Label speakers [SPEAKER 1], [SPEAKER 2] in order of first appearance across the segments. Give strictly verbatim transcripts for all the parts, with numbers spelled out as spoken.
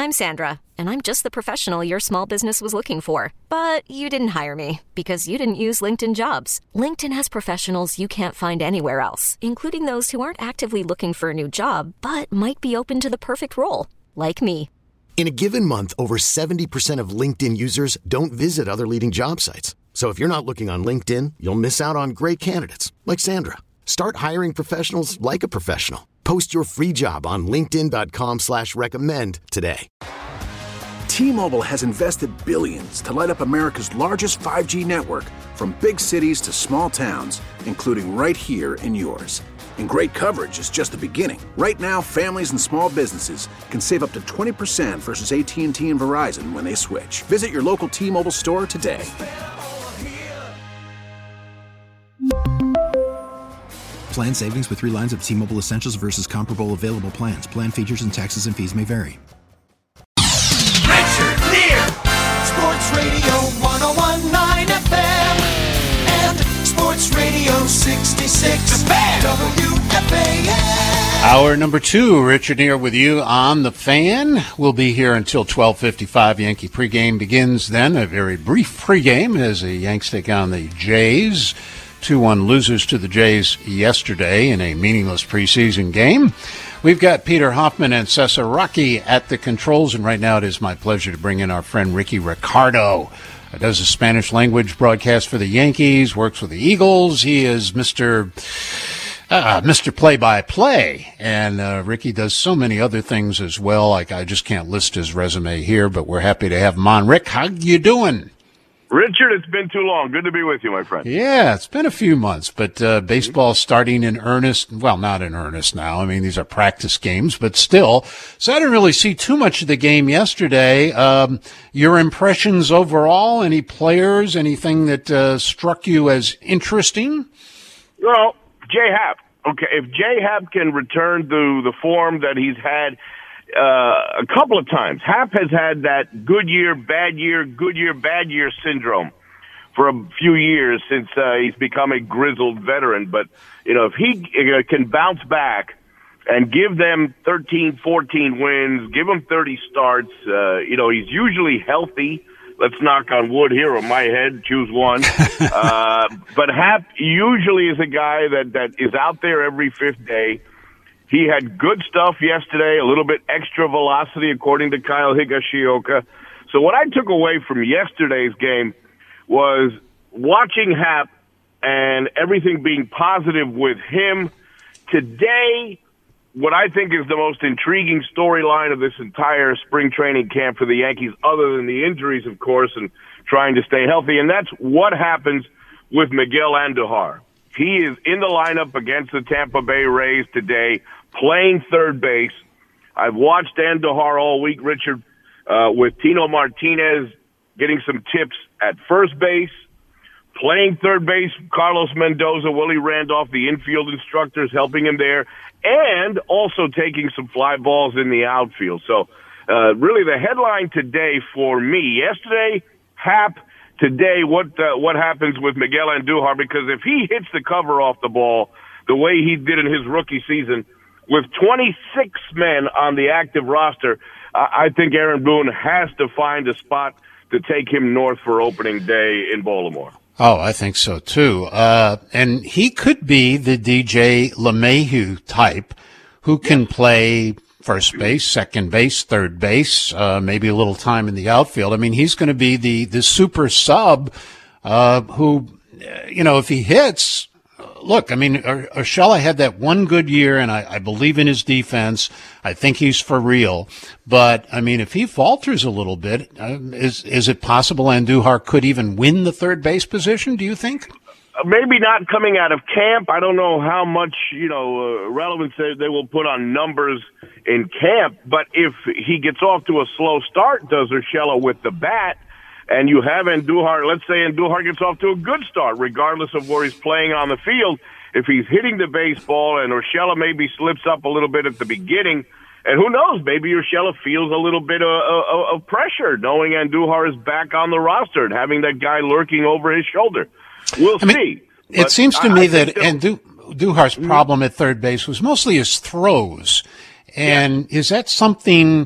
[SPEAKER 1] I'm Sandra, and I'm just the professional your small business was looking for. But you didn't hire me because you didn't use LinkedIn Jobs. LinkedIn has professionals you can't find anywhere else, including those who aren't actively looking for a new job, but might be open to the perfect role, like me.
[SPEAKER 2] In a given month, over seventy percent of LinkedIn users don't visit other leading job sites. So if you're not looking on LinkedIn, you'll miss out on great candidates like Sandra. Start hiring professionals like a professional. Post your free job on linkedin dot com slash recommend today.
[SPEAKER 3] T-Mobile has invested billions to light up America's largest five G network, from big cities to small towns, including right here in yours. And great coverage is just the beginning. Right now, families and small businesses can save up to twenty percent versus A T and T and Verizon when they switch. Visit your local T-Mobile store today.
[SPEAKER 4] Plan savings with three lines of T-Mobile Essentials versus comparable available plans. Plan features and taxes and fees may vary.
[SPEAKER 5] Richard Lear, Sports Radio one oh one point nine F M and Sports Radio sixty-six W F A N.
[SPEAKER 6] Hour number two, Richard Lear with you on The Fan. We'll be here until twelve fifty-five. Yankee pregame begins then. A very brief pregame as the Yanks take on the Jays. two one losers to the Jays yesterday in a meaningless preseason game. We've got Peter Hoffman and Cesar Rocky at the controls, and right now it is my pleasure to bring in our friend Ricky Ricardo. He does a Spanish language broadcast for the Yankees, works with the Eagles. He is Mister Uh, Mister Play-by-Play, and uh, Ricky does so many other things as well. Like I just can't list his resume here, but we're happy to have him on. Rick, how you doing?
[SPEAKER 7] Richard, it's been too long. Good to be with you, my friend.
[SPEAKER 6] Yeah, it's been a few months, but uh, baseball's starting in earnest. Well, not in earnest now. I mean, these are practice games, but still. So I didn't really see too much of the game yesterday. Um, your impressions overall, any players, anything that uh, struck you as interesting?
[SPEAKER 7] Well, J Happ. Okay, if J Happ can return to the form that he's had Uh, a couple of times. Happ has had that good year, bad year, good year, bad year syndrome for a few years since uh, he's become a grizzled veteran. But, you know, if he uh, can bounce back and give them thirteen, fourteen wins, give them thirty starts, uh, you know, he's usually healthy. Let's knock on wood here on my head, choose one. uh, but Happ usually is a guy that, that is out there every fifth day. He had good stuff yesterday, a little bit extra velocity, according to Kyle Higashioka. So what I took away from yesterday's game was watching Happ and everything being positive with him. Today, what I think is the most intriguing storyline of this entire spring training camp for the Yankees, other than the injuries, of course, and trying to stay healthy, and that's what happens with Miguel Andujar. He is in the lineup against the Tampa Bay Rays today, playing third base. I've watched Andujar all week, Richard, uh, with Tino Martinez getting some tips at first base, playing third base, Carlos Mendoza, Willie Randolph, the infield instructors helping him there, and also taking some fly balls in the outfield. So uh, really the headline today for me, yesterday, Happ, today, what uh, what happens with Miguel Andujar, because if he hits the cover off the ball the way he did in his rookie season, with twenty-six men on the active roster, uh, I think Aaron Boone has to find a spot to take him north for opening day in Baltimore.
[SPEAKER 6] Oh, I think so, too. Uh, and he could be the D J LeMahieu type who can play first base, second base, third base, uh, maybe a little time in the outfield. I mean, he's going to be the, the super sub uh, who, you know, if he hits, look, I mean, Urshela had that one good year, and I, I believe in his defense. I think he's for real. But, I mean, if he falters a little bit, uh, is is it possible Andujar could even win the third base position, do you think?
[SPEAKER 7] Maybe not coming out of camp. I don't know how much, you know, uh, relevance they, they will put on numbers in camp. But if he gets off to a slow start, does Urshela with the bat, and you have Andujar, let's say Andujar gets off to a good start, regardless of where he's playing on the field. If he's hitting the baseball and Urshela maybe slips up a little bit at the beginning, and who knows, maybe Urshela feels a little bit of, of, of pressure knowing Andujar is back on the roster and having that guy lurking over his shoulder. We'll
[SPEAKER 6] I mean,
[SPEAKER 7] see.
[SPEAKER 6] It
[SPEAKER 7] But
[SPEAKER 6] seems to
[SPEAKER 7] I,
[SPEAKER 6] me
[SPEAKER 7] I
[SPEAKER 6] that
[SPEAKER 7] Andu-
[SPEAKER 6] Andujar's problem at third base was mostly his throws. And yeah. Is that something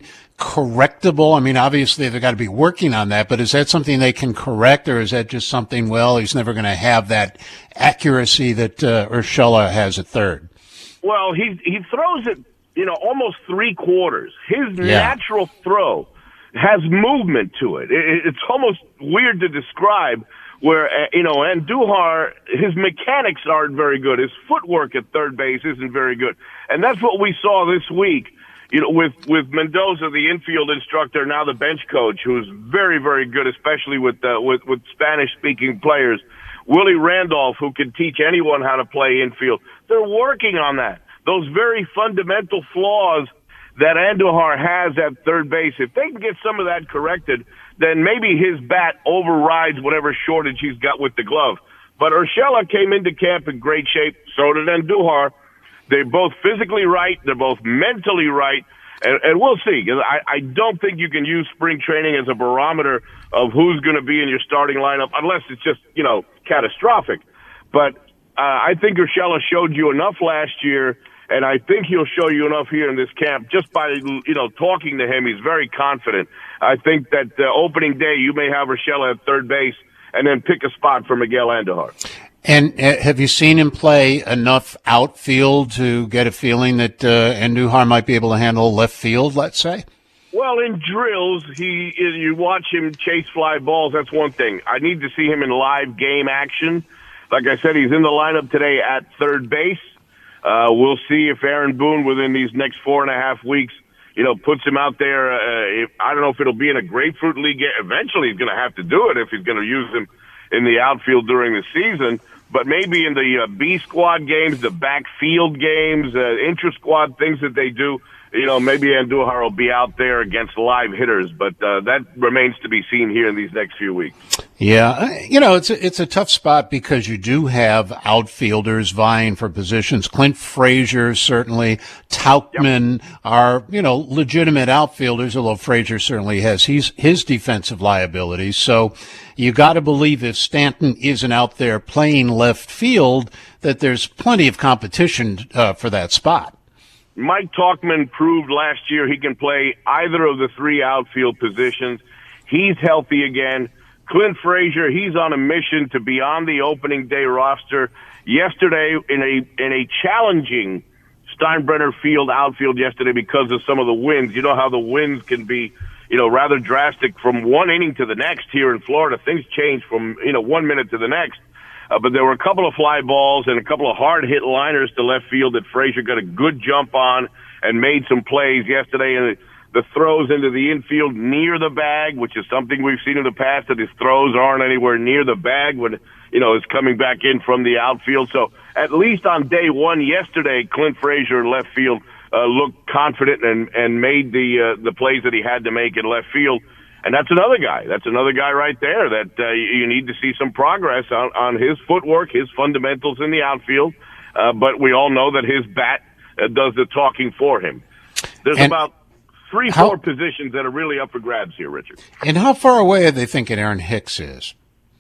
[SPEAKER 6] correctable? I mean, obviously they've got to be working on that, but is that something they can correct, or is that just something, well, he's never going to have that accuracy that uh, Urshela has at third?
[SPEAKER 7] Well, he he throws it, you know, almost three quarters. His
[SPEAKER 6] Yeah.
[SPEAKER 7] natural throw has movement to it. it. It's almost weird to describe where, uh, you know, Andujar, his mechanics aren't very good. His footwork at third base isn't very good. And that's what we saw this week, you know, with, with Mendoza, the infield instructor, now the bench coach, who's very, very good, especially with, uh, with, with Spanish-speaking players. Willie Randolph, who can teach anyone how to play infield. They're working on that. Those very fundamental flaws that Andujar has at third base, if they can get some of that corrected, then maybe his bat overrides whatever shortage he's got with the glove. But Urshela came into camp in great shape, so did Andujar. They're both physically right. They're both mentally right. And, and we'll see. I, I don't think you can use spring training as a barometer of who's going to be in your starting lineup, unless it's just, you know, catastrophic. But uh, I think Urshela showed you enough last year, and I think he'll show you enough here in this camp just by, you know, talking to him. He's very confident. I think that uh, opening day you may have Urshela at third base and then pick a spot for Miguel Andujar.
[SPEAKER 6] And uh, have you seen him play enough outfield to get a feeling that uh, Andujar might be able to handle left field, let's say?
[SPEAKER 7] Well, in drills, he you watch him chase fly balls. That's one thing. I need to see him in live game action. Like I said, he's in the lineup today at third base. Uh, we'll see if Aaron Boone, within these next four and a half weeks, you know, puts him out there. Uh, if, I don't know if it'll be in a Grapefruit League. Eventually, he's going to have to do it if he's going to use him in the outfield during the season. But maybe in the uh, B squad games, the backfield games, uh, intra-squad things that they do, you know, maybe Andujar will be out there against live hitters. But uh, that remains to be seen here in these next few weeks.
[SPEAKER 6] Yeah, you know, it's a, it's a tough spot because you do have outfielders vying for positions. Clint Frazier, certainly. Tauchman yep. are, you know, legitimate outfielders, although Frazier certainly has he's, his defensive liabilities. So you got to believe if Stanton isn't out there playing left field, that there's plenty of competition uh, for that spot.
[SPEAKER 7] Mike Tauchman proved last year he can play either of the three outfield positions. He's healthy again. Clint Frazier, he's on a mission to be on the opening day roster. Yesterday, in a in a challenging Steinbrenner Field outfield yesterday because of some of the winds. You know how the winds can be, you know, rather drastic from one inning to the next here in Florida. Things change from, you know, one minute to the next. Uh, but there were a couple of fly balls and a couple of hard-hit liners to left field that Frazier got a good jump on and made some plays yesterday. And the throws into the infield near the bag, which is something we've seen in the past, that his throws aren't anywhere near the bag when, you know, it's coming back in from the outfield. So at least on day one yesterday, Clint Frazier in left field uh, looked confident and, and made the uh, the plays that he had to make in left field. And that's another guy. That's another guy right there that uh, you need to see some progress on, on his footwork, his fundamentals in the outfield. Uh, but we all know that his bat uh, does the talking for him. There's
[SPEAKER 6] and
[SPEAKER 7] about three,
[SPEAKER 6] how,
[SPEAKER 7] four positions that are really up for grabs here, Richard.
[SPEAKER 6] And how far away are they thinking Aaron Hicks is?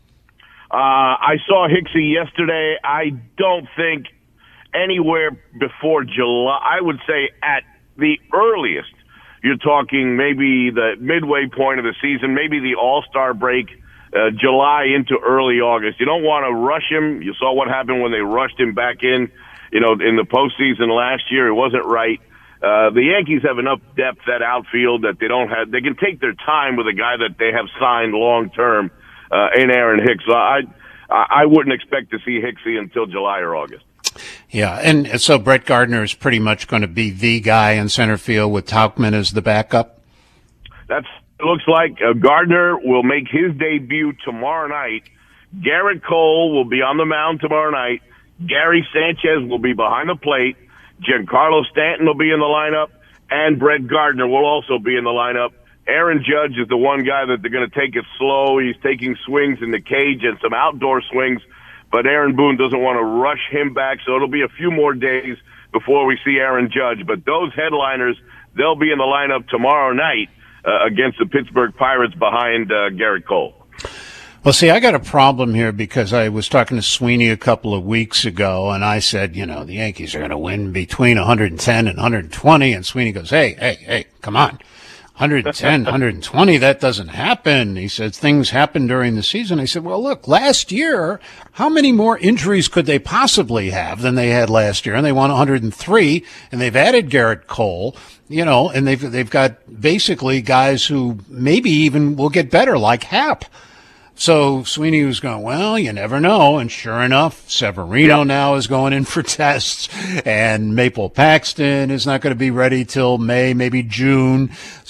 [SPEAKER 7] Uh, I saw Hicksy yesterday. I don't think anywhere before July. I would say at the earliest, you're talking maybe the midway point of the season, maybe the All-Star break, uh, July into early August. You don't want to rush him. You saw what happened when they rushed him back in, you know, in the postseason last year. It wasn't right. Uh, the Yankees have enough depth at outfield that they don't have, they can take their time with a guy that they have signed long-term, uh, in Aaron Hicks. So I, I wouldn't expect to see Hicksy until July or August.
[SPEAKER 6] Yeah, and so Brett Gardner is pretty much going to be the guy in center field with Tauchman as the backup?
[SPEAKER 7] That's it looks like. Uh, Gardner will make his debut tomorrow night. Garrett Cole will be on the mound tomorrow night. Gary Sanchez will be behind the plate. Giancarlo Stanton will be in the lineup. And Brett Gardner will also be in the lineup. Aaron Judge is the one guy that they're going to take it slow. He's taking swings in the cage and some outdoor swings. But Aaron Boone doesn't want to rush him back, so it'll be a few more days before we see Aaron Judge. But those headliners, they'll be in the lineup tomorrow night uh, against the Pittsburgh Pirates behind uh, Garrett Cole.
[SPEAKER 6] Well, see, I got a problem here because I was talking to Sweeney a couple of weeks ago, and I said, you know, the Yankees are going to win between one hundred ten and one hundred twenty, and Sweeney goes, hey, hey, hey, come on. one ten, one twenty, that doesn't happen. He said things happen during the season. I said, well, look, last year, how many more injuries could they possibly have than they had last year? And they won one hundred three, and they've added Garrett Cole, you know, and they've they've got basically guys who maybe even will get better, like Happ. So Sweeney was going, well, you never know. And sure enough, Severino yep. now is going in for tests, and Maple Paxton is not going to be ready till May, maybe June.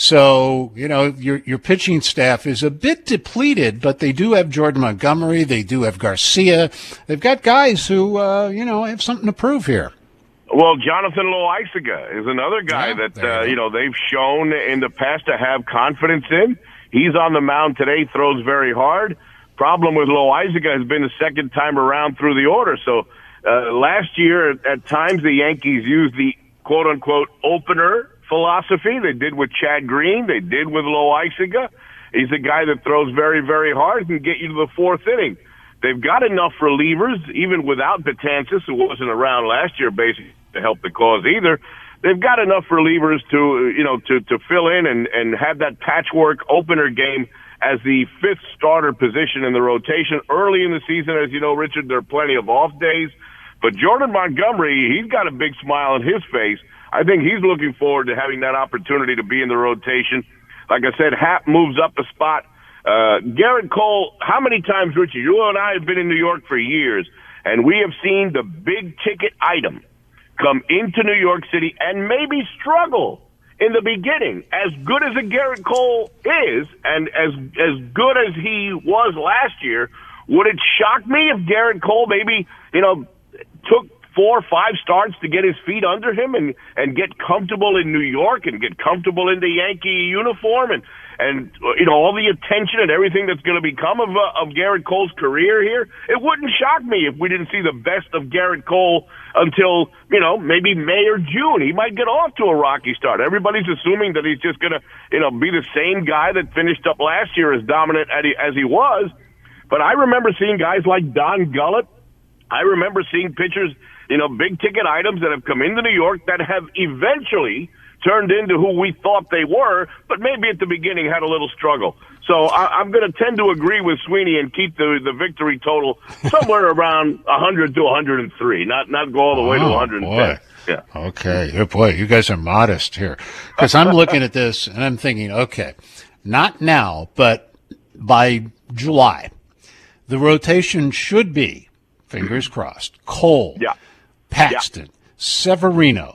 [SPEAKER 6] So, you know, your your pitching staff is a bit depleted, but they do have Jordan Montgomery. They do have Garcia. They've got guys who, uh, you know, have something to prove here.
[SPEAKER 7] Well, Jonathan Loaizaga is another guy yeah, that, uh, you know, they've shown in the past to have confidence in. He's on the mound today, throws very hard. Problem with Loaizaga has been the second time around through the order. So uh, last year, at times, the Yankees used the quote-unquote opener philosophy. They did with Chad Green. They did with Loaizaga. He's a guy that throws very, very hard and can get you to the fourth inning. They've got enough relievers, even without Betances, who wasn't around last year, basically, to help the cause either. They've got enough relievers to, you know, to, to fill in and, and have that patchwork opener game as the fifth starter position in the rotation. Early in the season, as you know, Richard, there are plenty of off days. But Jordan Montgomery, he's got a big smile on his face. I think he's looking forward to having that opportunity to be in the rotation. Like I said, Happ moves up a spot. Uh, Garrett Cole, how many times, Richard, you and I have been in New York for years, and we have seen the big ticket item come into New York City and maybe struggle in the beginning. As good as a Garrett Cole is, and as as good as he was last year, would it shock me if Garrett Cole maybe, you know, took four or five starts to get his feet under him and, and get comfortable in New York and get comfortable in the Yankee uniform and, and you know, all the attention and everything that's going to become of, uh, of Garrett Cole's career here? It wouldn't shock me if we didn't see the best of Garrett Cole until, you know, maybe May or June. He might get off to a rocky start. Everybody's assuming that he's just going to, you know, be the same guy that finished up last year as dominant as he, as he was. But I remember seeing guys like Don Gullett. I remember seeing pitchers, you know, big-ticket items that have come into New York that have eventually turned into who we thought they were, but maybe at the beginning had a little struggle. So I, I'm going to tend to agree with Sweeney and keep the, the victory total somewhere around one hundred to one hundred three, not not go all the way oh, to one hundred ten.
[SPEAKER 6] Boy.
[SPEAKER 7] Yeah.
[SPEAKER 6] Okay. Oh, boy, you guys are modest here. Because I'm looking at this and I'm thinking, okay, not now, but by July, the rotation should be, fingers crossed, Cole,
[SPEAKER 7] yeah.
[SPEAKER 6] Paxton,
[SPEAKER 7] yeah.
[SPEAKER 6] Severino,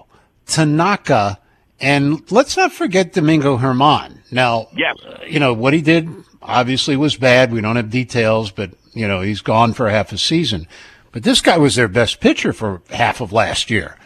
[SPEAKER 6] Tanaka, and let's not forget Domingo Germán. Now,
[SPEAKER 7] yeah.
[SPEAKER 6] uh, you know, what he did obviously was bad. We don't have details, but, you know, he's gone for half a season. But this guy was their best pitcher for half of last year.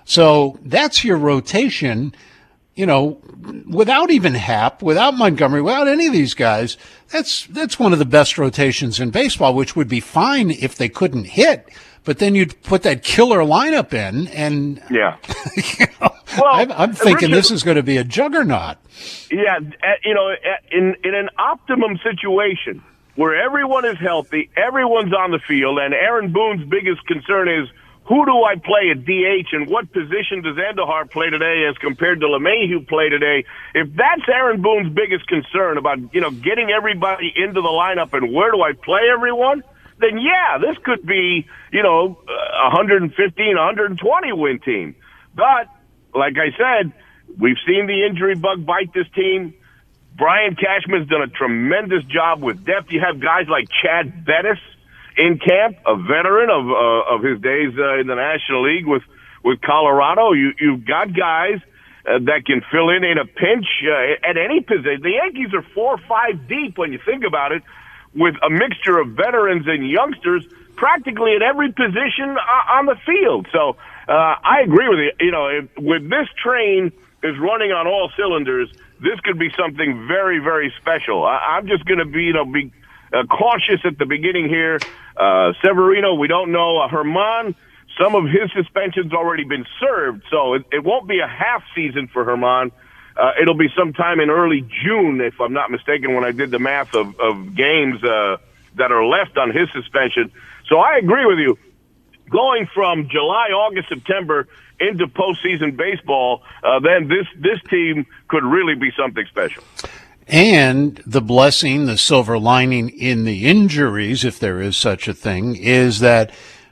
[SPEAKER 6] So that's your rotation, you know, without even Happ, without Montgomery, without any of these guys. That's that's one of the best rotations in baseball, which would be fine if they couldn't hit. But then you'd put that killer lineup in, and
[SPEAKER 7] yeah,
[SPEAKER 6] you know,
[SPEAKER 7] well,
[SPEAKER 6] I'm, I'm thinking
[SPEAKER 7] Richard,
[SPEAKER 6] this is going to be a juggernaut.
[SPEAKER 7] Yeah, you know, in in an optimum situation where everyone is healthy, everyone's on the field, and Aaron Boone's biggest concern is, who do I play at D H and what position does Andujar play today as compared to LeMahieu play today? If that's Aaron Boone's biggest concern about, you know, getting everybody into the lineup and where do I play everyone, then yeah, this could be, you know, a one fifteen, one twenty win team. But, like I said, we've seen the injury bug bite this team. Brian Cashman's done a tremendous job with depth. You have guys like Chad Bettis in camp, a veteran of uh, of his days uh, in the National League with, with Colorado. You, you've got guys uh, that can fill in in a pinch uh, at any position. The Yankees are four or five deep when you think about it, with a mixture of veterans and youngsters practically at every position uh, on the field. So uh, I agree with you. You know, if, with this train is running on all cylinders, this could be something very, very special. I, I'm just going to be, you know, be uh, cautious at the beginning here. Uh, Severino, we don't know. Uh, Germán, some of his suspension's already been served, so it, it won't be a half season for Germán. Uh, it'll be sometime in early June, if I'm not mistaken, when I did the math of, of games uh, that are left on his suspension. So I agree with you. Going from July, August, September, into postseason baseball, uh, then this this team could really be something special.
[SPEAKER 6] And the blessing, the silver lining in the injuries, if there is such a thing, is that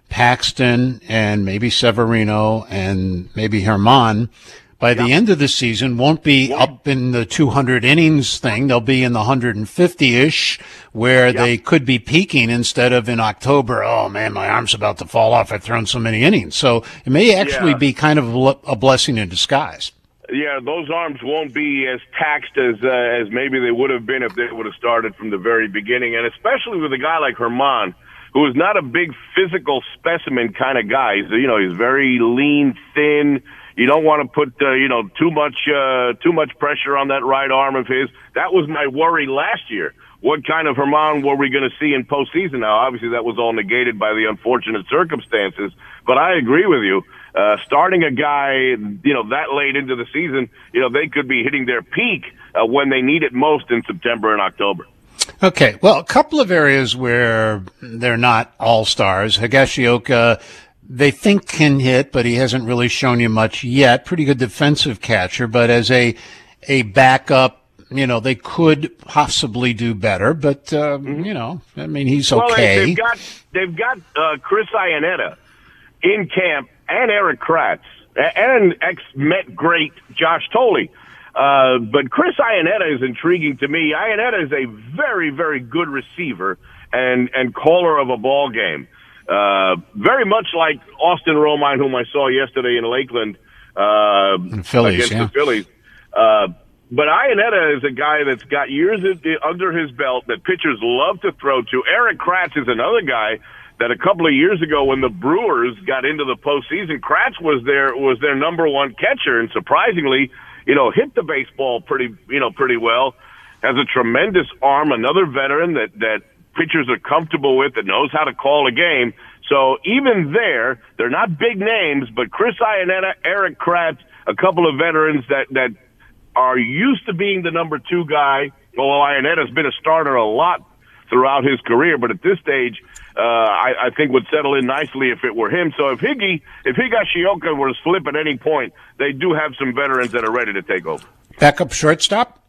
[SPEAKER 6] Paxton and maybe Severino and maybe Herman, by the yeah. end of the season, won't be yeah. up in the two hundred innings thing. They'll be in the one hundred fifty-ish, where yeah. they could be peaking instead of in October. Oh, man, my arm's about to fall off. I've thrown so many innings. So it may actually yeah. be kind of a blessing in disguise.
[SPEAKER 7] Yeah, those arms won't be as taxed as uh, as maybe they would have been if they would have started from the very beginning, and especially with a guy like Herman, who is not a big physical specimen kind of guy. He's, you know, he's very lean, thin. You don't want to put, uh, you know, too much, uh, too much pressure on that right arm of his. That was my worry last year. What kind of Herman were we going to see in postseason? Now, obviously, that was all negated by the unfortunate circumstances. But I agree with you. Uh, starting a guy, you know, that late into the season, you know, they could be hitting their peak uh, when they need it most in September and October.
[SPEAKER 6] Okay, well, a couple of areas where they're not all-stars. Higashioka, they think can hit, but he hasn't really shown you much yet. Pretty good defensive catcher, but as a a backup, you know, they could possibly do better. But uh, mm-hmm. you know, I mean, he's
[SPEAKER 7] well,
[SPEAKER 6] okay.
[SPEAKER 7] Well, they've got they've got uh, Chris Iannetta in camp, and Eric Kratz, and ex-Met great Josh Tolley. Uh, but Chris Iannetta is intriguing to me. Iannetta is a very, very good receiver and, and caller of a ball game. Uh, very much like Austin Romine, whom I saw yesterday in Lakeland, uh,
[SPEAKER 6] Phillies,
[SPEAKER 7] against
[SPEAKER 6] yeah.
[SPEAKER 7] the Phillies. Uh, but Iannetta is a guy that's got years under his belt that pitchers love to throw to. Eric Kratz is another guy that a couple of years ago when the Brewers got into the postseason, Kratz was their, was their number one catcher, and surprisingly, you know, hit the baseball pretty, you know, pretty well, has a tremendous arm, another veteran that, that pitchers are comfortable with, that knows how to call a game. So even there, they're not big names, but Chris Iannetta, Eric Kratz, a couple of veterans that, that are used to being the number two guy. Although Iannetta's been a starter a lot throughout his career, but at this stage, uh, I, I think would settle in nicely if it were him. So if Higgy, if Higashioka were to slip at any point, they do have some veterans that are ready to take over.
[SPEAKER 6] Backup shortstop?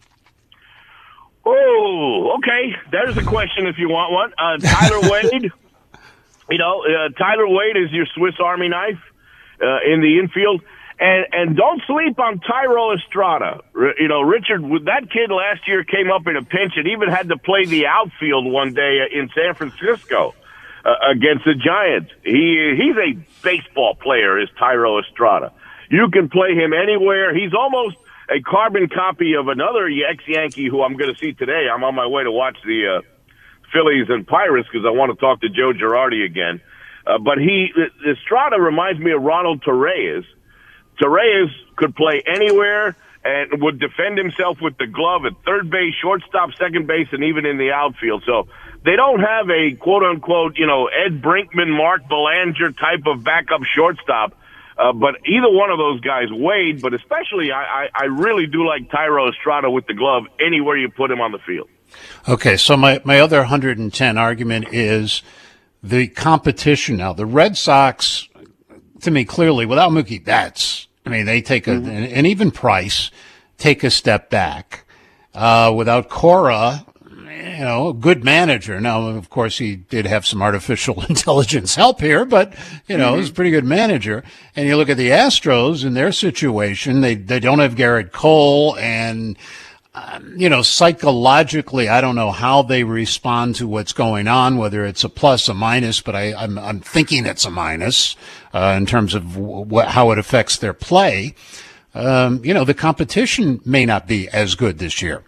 [SPEAKER 7] Oh, okay. There's a question if you want one. Uh, Tyler Wade. You know, uh, Tyler Wade is your Swiss Army knife uh, in the infield. And and don't sleep on Thairo Estrada. You know, Richard, that kid last year came up in a pinch and even had to play the outfield one day in San Francisco uh, against the Giants. He He's a baseball player, is Thairo Estrada. You can play him anywhere. He's almost a carbon copy of another ex-Yankee who I'm going to see today. I'm on my way to watch the uh, Phillies and Pirates because I want to talk to Joe Girardi again. Uh, but he Estrada reminds me of Ronald Torreyes. Torreyes could play anywhere and would defend himself with the glove at third base, shortstop, second base, and even in the outfield. So they don't have a quote-unquote, you know, Ed Brinkman, Mark Belanger type of backup shortstop. Uh, but either one of those guys, Wade, but especially I, I, I really do like Thairo Estrada with the glove anywhere you put him on the field.
[SPEAKER 6] Okay, so my, my other one hundred ten argument is the competition now. The Red Sox, to me, clearly, without Mookie Betts, I mean, they take a, mm-hmm. and, and even Price take a step back. Uh, without Cora, you know, a good manager. Now, of course, he did have some artificial intelligence help here, but, you know, mm-hmm. he's a pretty good manager. And you look at the Astros in their situation, they, they don't have Garrett Cole, and, um, you know, psychologically, I don't know how they respond to what's going on, whether it's a plus, a minus, but I, I'm, I'm thinking it's a minus, uh, in terms of wh- how it affects their play. Um, you know, the competition may not be as good this year.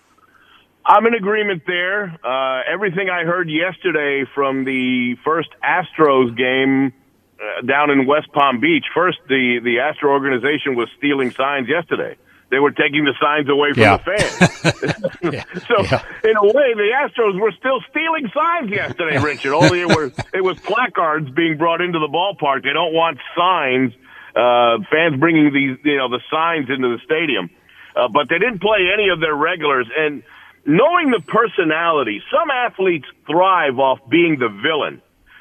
[SPEAKER 7] I'm in agreement there. Uh, everything I heard yesterday from the first Astros game uh, down in West Palm Beach, first the, the Astro organization was stealing signs yesterday. They were taking the signs away from
[SPEAKER 6] yeah.
[SPEAKER 7] the fans.
[SPEAKER 6] yeah.
[SPEAKER 7] So,
[SPEAKER 6] yeah.
[SPEAKER 7] in a way, the Astros were still stealing signs yesterday, Richard. Only it was it was placards being brought into the ballpark. They don't want signs, uh, fans bringing these, you know, the signs into the stadium. Uh, but they didn't play any of their regulars. And knowing the personality, some athletes thrive off being the villain.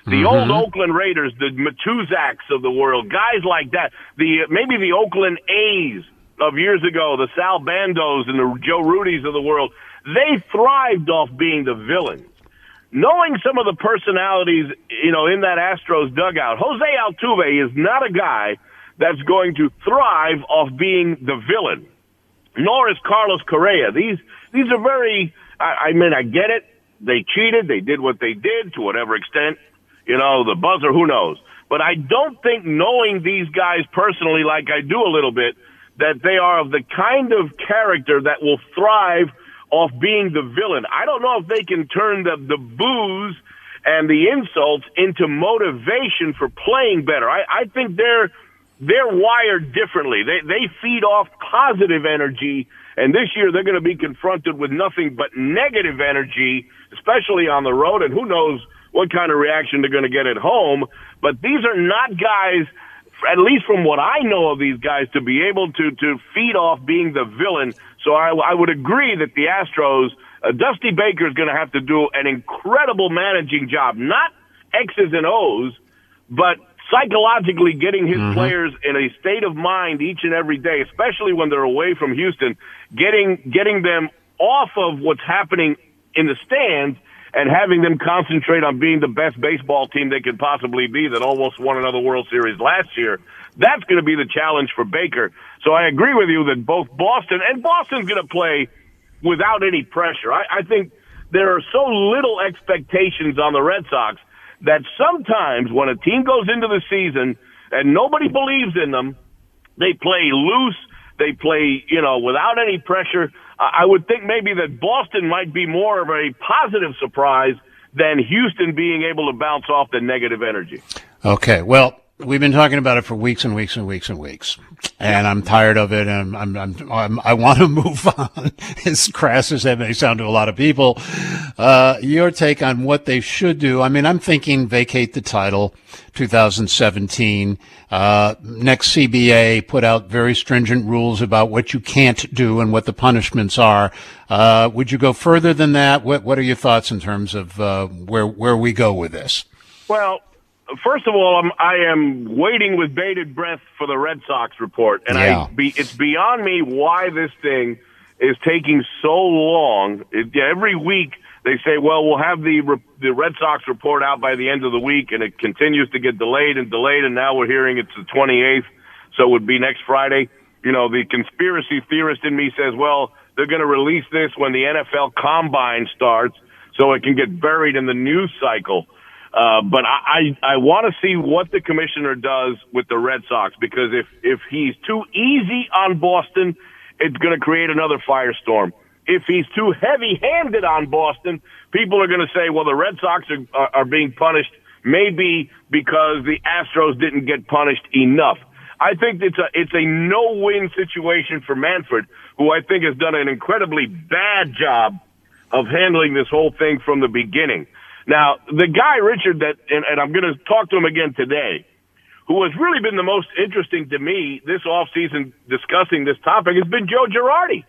[SPEAKER 7] The
[SPEAKER 6] Mm-hmm.
[SPEAKER 7] old Oakland Raiders, the Matuzaks of the world, guys like that. The maybe the Oakland A's of years ago, the Sal Bandos and the Joe Rudis of the world, they thrived off being the villains. Knowing some of the personalities, you know, in that Astros dugout, Jose Altuve is not a guy that's going to thrive off being the villain, nor is Carlos Correa. These these are very, I, I mean, I get it. They cheated. They did what they did to whatever extent. You know, the buzzer, who knows? But I don't think, knowing these guys personally like I do a little bit, that they are of the kind of character that will thrive off being the villain. I don't know if they can turn the, the boos and the insults into motivation for playing better. I, I think they're they're wired differently. They they feed off positive energy, and this year they're going to be confronted with nothing but negative energy, especially on the road, and who knows what kind of reaction they're going to get at home. But these are not guys, at least from what I know of these guys, to be able to, to feed off being the villain. So I, I would agree that the Astros, uh, Dusty Baker is going to have to do an incredible managing job, not X's and O's, but psychologically getting his mm-hmm. players in a state of mind each and every day, especially when they're away from Houston, getting getting them off of what's happening in the stands and having them concentrate on being the best baseball team they could possibly be that almost won another World Series last year. That's going to be the challenge for Baker. So I agree with you that both Boston and Boston's going to play without any pressure. I, I think there are so little expectations on the Red Sox that sometimes when a team goes into the season and nobody believes in them, they play loose, they play, you know, without any pressure. I would think maybe that Boston might be more of a positive surprise than Houston being able to bounce off the negative energy.
[SPEAKER 6] Okay, well, we've been talking about it for weeks and weeks and weeks and weeks, and I'm tired of it, and I'm, I'm, I'm I want to move on, as crass as that may sound to a lot of people. Uh, your take on what they should do. I mean, I'm thinking vacate the title, two thousand seventeen. Uh, next C B A put out very stringent rules about what you can't do and what the punishments are. Uh, would you go further than that? What, what are your thoughts in terms of uh, where where we go with this?
[SPEAKER 7] Well, first of all, I'm, I am waiting with bated breath for the Red Sox report, and
[SPEAKER 6] yeah.
[SPEAKER 7] I be, it's beyond me why this thing is taking so long. It, every week they say, well, we'll have the the Red Sox report out by the end of the week, and it continues to get delayed and delayed, and now we're hearing it's the twenty-eighth, so it would be next Friday. You know, the conspiracy theorist in me says, well, they're going to release this when the N F L Combine starts so it can get buried in the news cycle. Uh, but I, I, I want to see what the commissioner does with the Red Sox, because if, if he's too easy on Boston, it's going to create another firestorm. If he's too heavy-handed on Boston, people are going to say, well, the Red Sox are, are, are being punished maybe because the Astros didn't get punished enough. I think it's a, it's a no-win situation for Manfred, who I think has done an incredibly bad job of handling this whole thing from the beginning. Now, the guy, Richard, that, and, and I'm going to talk to him again today, who has really been the most interesting to me this offseason discussing this topic, has been Joe Girardi.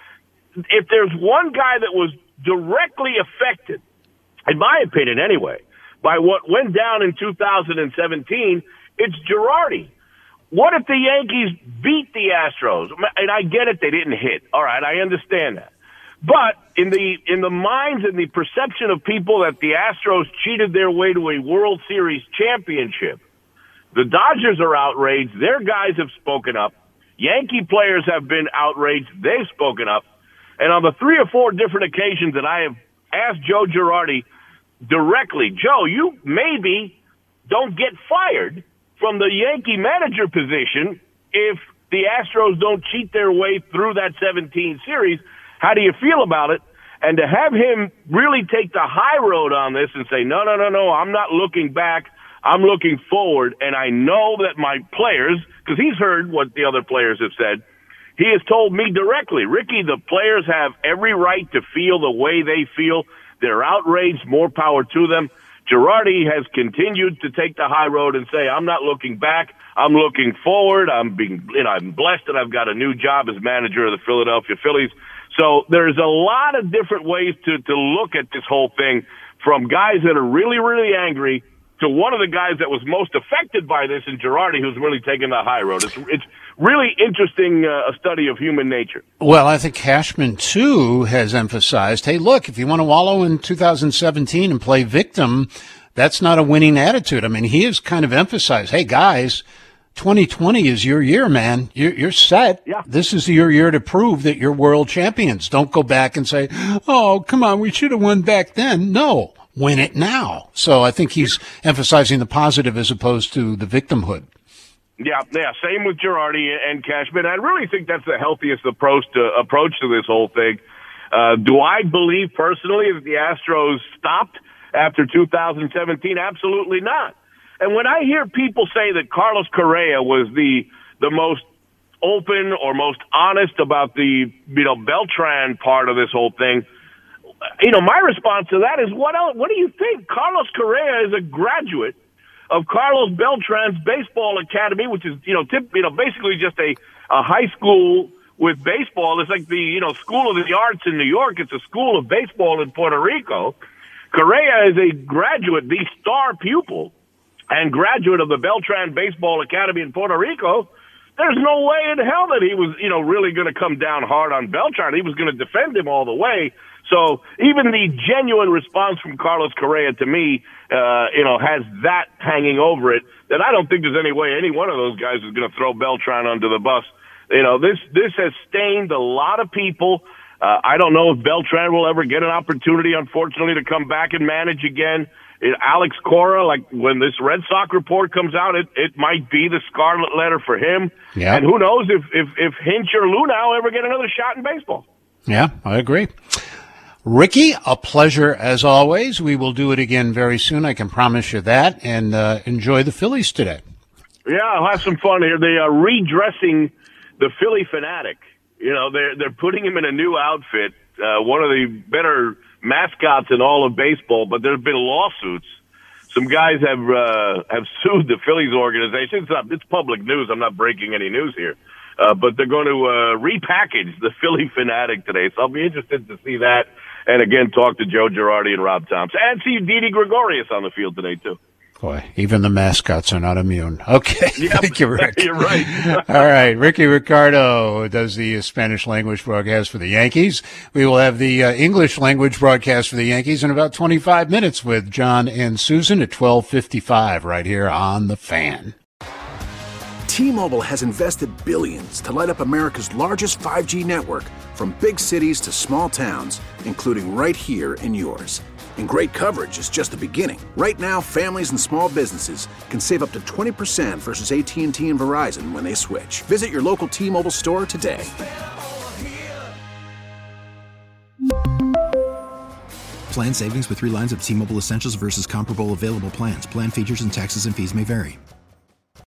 [SPEAKER 7] If there's one guy that was directly affected, in my opinion anyway, by what went down in two thousand seventeen, it's Girardi. What if the Yankees beat the Astros? And I get it, they didn't hit. All right, I understand that. But in the in the minds and the perception of people that the Astros cheated their way to a World Series championship, the Dodgers are outraged. Their guys have spoken up. Yankee players have been outraged. They've spoken up. And on the three or four different occasions that I have asked Joe Girardi directly, Joe, you maybe don't get fired from the Yankee manager position if the Astros don't cheat their way through that seventeen series. How do you feel about it? And to have him really take the high road on this and say, no, no, no, no, I'm not looking back. I'm looking forward. And I know that my players, because he's heard what the other players have said, he has told me directly, Ricky, the players have every right to feel the way they feel. They're outraged, more power to them. Girardi has continued to take the high road and say, I'm not looking back. I'm looking forward. I'm being, you know, I'm blessed that I've got a new job as manager of the Philadelphia Phillies. So there's a lot of different ways to, to look at this whole thing, from guys that are really, really angry to one of the guys that was most affected by this in Girardi, who's really taking the high road. It's, it's really interesting, uh, a study of human nature.
[SPEAKER 6] Well, I think Cashman, too, has emphasized, hey, look, if you want to wallow in two thousand seventeen and play victim, that's not a winning attitude. I mean, he has kind of emphasized, hey, guys, twenty twenty is your year, man. You're, you're set.
[SPEAKER 7] Yeah.
[SPEAKER 6] This is your year to prove that you're world champions. Don't go back and say, oh, come on, we should have won back then. No. Win it now. So I think he's emphasizing the positive as opposed to the victimhood.
[SPEAKER 7] Yeah, yeah. Same with Girardi and Cashman. I really think that's the healthiest approach to approach to this whole thing. Uh, do I believe personally that the Astros stopped after two thousand seventeen? Absolutely not. And when I hear people say that Carlos Correa was the the most open or most honest about the you know Beltran part of this whole thing. You know, my response to that is, what else, what do you think? Carlos Correa is a graduate of Carlos Beltran's baseball academy, which is, you know, tip, you know, basically just a, a high school with baseball. It's like the, you know, School of the Arts in New York. It's a school of baseball in Puerto Rico. Correa is a graduate, the star pupil and graduate of the Beltran Baseball Academy in Puerto Rico. There's no way in hell that he was, you know, really going to come down hard on Beltran. He was going to defend him all the way. So even the genuine response from Carlos Correa to me, uh, you know, has that hanging over it, that I don't think there's any way any one of those guys is going to throw Beltran under the bus. You know, this, this has stained a lot of people. Uh, I don't know if Beltran will ever get an opportunity, unfortunately, to come back and manage again. It, Alex Cora, like when this Red Sox report comes out, it, it might be the scarlet letter for him.
[SPEAKER 6] Yeah.
[SPEAKER 7] And who knows if, if, if Hinch or Lunau ever get another shot in baseball.
[SPEAKER 6] Yeah, I agree. Ricky, a pleasure as always. We will do it again very soon. I can promise you that. And uh, enjoy the Phillies today.
[SPEAKER 7] Yeah, I'll have some fun here. They are redressing the Philly Fanatic. You know, they're they're putting him in a new outfit, uh, one of the better mascots in all of baseball. But there's been lawsuits. Some guys have uh, have sued the Phillies organization. It's, not, it's public news. I'm not breaking any news here. Uh, but they're going to uh, repackage the Philly Fanatic today. So I'll be interested to see that. And again, talk to Joe Girardi and Rob Thompson. And see Didi Gregorius on the field today, too.
[SPEAKER 6] Boy, even the mascots are not immune. Okay,
[SPEAKER 7] yep.
[SPEAKER 6] Thank you, Rick.
[SPEAKER 7] You're right.
[SPEAKER 6] All right, Ricky Ricardo does the Spanish language broadcast for the Yankees. We will have the uh, English language broadcast for the Yankees in about twenty-five minutes with John and Susan at twelve fifty-five right here on The Fan.
[SPEAKER 3] T-Mobile has invested billions to light up America's largest five G network, from big cities to small towns, including right here in yours. And great coverage is just the beginning. Right now, families and small businesses can save up to twenty percent versus A T and T and Verizon when they switch. Visit your local T-Mobile store today.
[SPEAKER 4] Plan savings with three lines of T-Mobile Essentials versus comparable available plans. Plan features and taxes and fees may vary.